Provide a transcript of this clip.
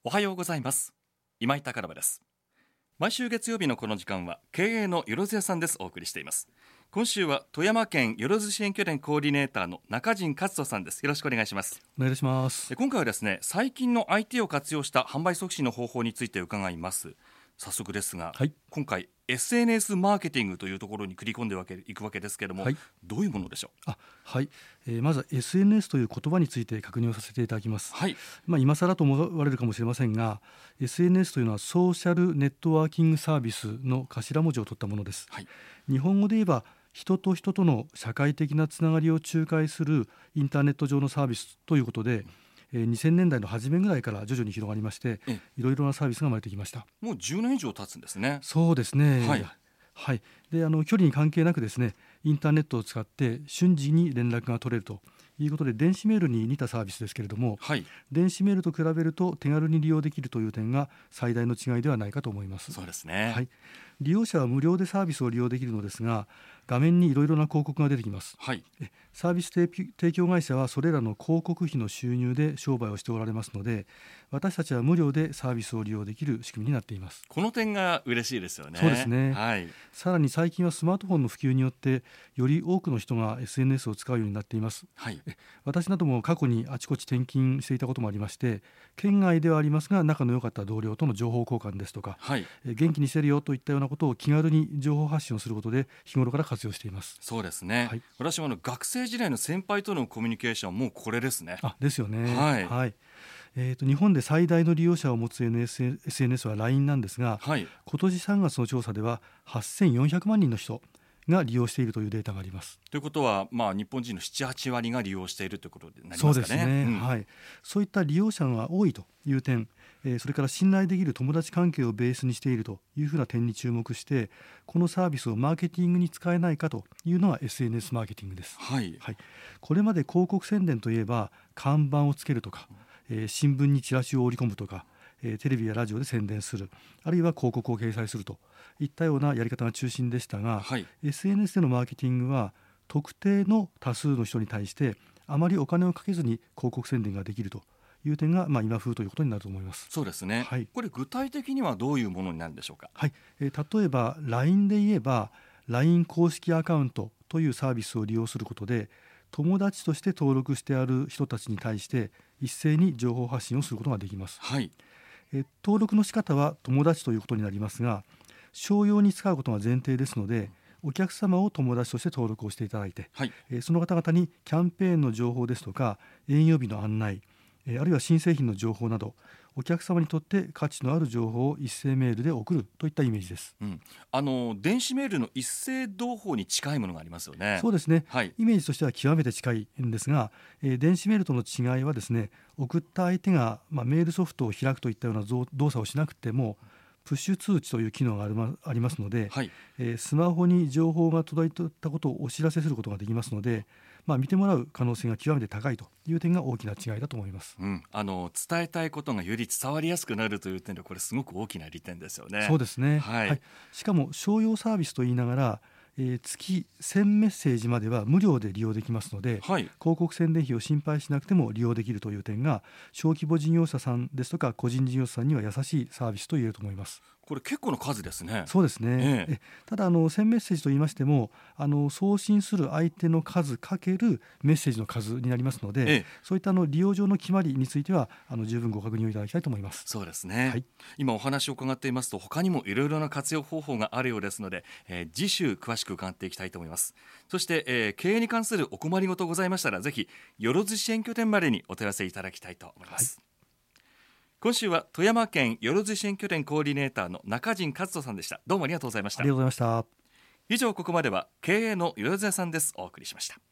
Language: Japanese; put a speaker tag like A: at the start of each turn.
A: おはようございます。今井貴信です。毎週月曜日のこの時間は経営のよろず屋さんです。お送りしています。今週は富山県よろず支援拠点コーディネーターの中陣勝人さんです。よろしくお願いします。
B: お願いします。
A: 今回はですね、最近の IT を活用した販売促進の方法について伺います。早速ですが、
B: はい、
A: 今回 SNS マーケティングというところに繰り込んでいくわけですけれども、
B: はい、
A: どういうものでしょう。
B: はい、まずは SNS という言葉について確認をさせていただきます。
A: はい、
B: 今更と思われるかもしれませんが SNS というのはソーシャルネットワーキングサービスの頭文字を取ったものです。
A: はい、
B: 日本語で言えば人と人との社会的なつながりを仲介するインターネット上のサービスということで、2000年代の初めぐらいから徐々に広がりまして、いろいろなサービスが生まれてきました。
A: もう10年以上経つんですね。
B: そうですね。
A: はい
B: はい、で距離に関係なくですね、インターネットを使って瞬時に連絡が取れるということで、電子メールに似たサービスですけれども、
A: はい、
B: 電子メールと比べると手軽に利用できるという点が最大の違いではないかと思います。
A: そうですね。
B: はい、利用者は無料でサービスを利用できるのですが、画面にいろいろな広告が出てきます。
A: はい、
B: サービス提供会社はそれらの広告費の収入で商売をしておられますので、私たちは無料でサービスを利用できる仕組みになっています。
A: この点が嬉しいですよね。
B: そうですね。
A: はい、
B: さらに最近はスマートフォンの普及によってより多くの人が SNS を使うようになっています。
A: はい、
B: 私なども過去にあちこち転勤していたこともありまして、県外ではありますが仲の良かった同僚との情報交換ですとか、
A: はい、
B: 元気にしてるよといったようなことを気軽に情報発信をすることで日頃から活用しています。
A: そうですね。
B: はい、
A: 私も学生時代の先輩とのコミュニケーションはもうこれですね。
B: ですよね。
A: はい
B: はい。日本で最大の利用者を持つ SNS は LINE なんですが、
A: はい、
B: 今年3月の調査では8400万人の人が利用しているというデータがあります。
A: ということは、日本人の 7,8 割が利用しているということになりますかね。
B: そうですね。はい。そういった利用者が多いという点、それから信頼できる友達関係をベースにしているというふうな点に注目して、このサービスをマーケティングに使えないかというのが SNS マーケティングです。
A: はい
B: はい、これまで広告宣伝といえば看板をつけるとか、新聞にチラシを織り込むとか、テレビやラジオで宣伝する、あるいは広告を掲載するといったようなやり方が中心でしたが、
A: はい、
B: SNS でのマーケティングは特定の多数の人に対してあまりお金をかけずに広告宣伝ができるという点が、今風ということになると思います。
A: そうですね。
B: はい、
A: これ具体的にはどういうものになるんでしょうか。
B: はい、例えば LINE で言えば LINE 公式アカウントというサービスを利用することで、友達として登録してある人たちに対して一斉に情報発信をすることができます。
A: はい、
B: 登録の仕方は友達ということになりますが、商用に使うことが前提ですので、お客様を友達として登録をしていただいて、
A: はい、
B: その方々にキャンペーンの情報ですとか営業日の案内、あるいは新製品の情報などお客様にとって価値のある情報を一斉メールで送るといったイメージです。
A: 電子メールの一斉同封に近いものがありますよね。
B: そうですね、
A: はい、
B: イメージとしては極めて近いんですが、電子メールとの違いはですね、送った相手が、メールソフトを開くといったような動作をしなくてもプッシュ通知という機能がありますので、
A: はい、
B: スマホに情報が届いたことをお知らせすることができますので、見てもらう可能性が極めて高いという点が大きな違いだと思います。
A: 伝えたいことがより伝わりやすくなるという点で、これすごく大きな利点ですよね。
B: そうですね。
A: はい
B: はい、しかも商用サービスと言いながら、月1000メッセージまでは無料で利用できますので、
A: はい、
B: 広告宣伝費を心配しなくても利用できるという点が小規模事業者さんですとか個人事業者さんには優しいサービスと言えると思います。
A: これ結構な数ですね。
B: そうですね。ただ1000メッセージと言いましても送信する相手の数かけるメッセージの数になりますので、そういった利用上の決まりについては十分ご確認をいただきたいと思います。
A: そうですね。
B: はい、
A: 今お話を伺っていますと、他にもいろいろな活用方法があるようですので、次週詳しく伺っていきたいと思います。そして、経営に関するお困りごとございましたら、ぜひよろず支援拠点までにお問い合わせいただきたいと思います。はい、今週は富山県よろず支援拠点コーディネーターの中陣勝人さんでした。どうもありがとうございました。
B: ありがとうございました。
A: 以上、ここまでは経営のよろず屋さんです。お送りしました。